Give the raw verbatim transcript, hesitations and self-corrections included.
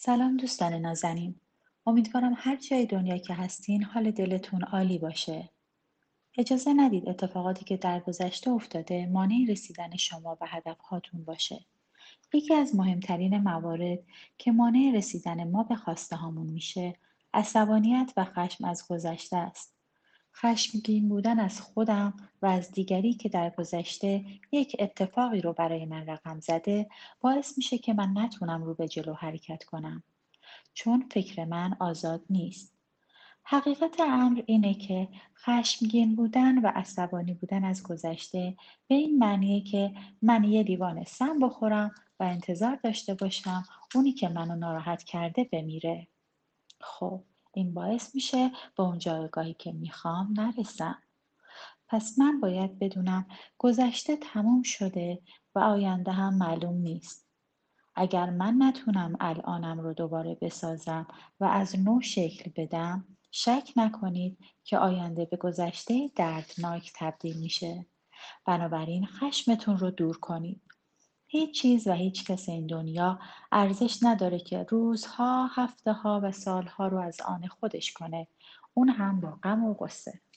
سلام دوستان نازنین. امیدوارم هر جای دنیا که هستین حال دلتون عالی باشه. اجازه ندید اتفاقاتی که در گذشته افتاده مانع رسیدن شما به هدفهاتون باشه. یکی از مهمترین موارد که مانع رسیدن ما به خواسته هامون میشه، عصبانیت و خشم از گذشته است. خشمگین بودن از خودم و از دیگری که در گذشته یک اتفاقی رو برای من رقم زده، باعث میشه که من نتونم رو به جلو حرکت کنم. چون فکر من آزاد نیست. حقیقت امر اینه که خشمگین بودن و عصبانی بودن از گذشته به این معنیه که من یه لیوان سم بخورم و انتظار داشته باشم اونی که منو ناراحت کرده بمیره. خب این باعث میشه به اون جایگاهی که میخوام نرسم. پس من باید بدونم گذشته تموم شده و آینده هم معلوم نیست. اگر من نتونم الانم رو دوباره بسازم و از نو شکل بدم، شک نکنید که آینده به گذشته دردناک تبدیل میشه. بنابراین خشمتون رو دور کنید. هیچ چیز و هیچ کس این دنیا ارزش نداره که روزها، هفته ها و سالها رو از آن خودش کنه. اون هم با غم و غصه.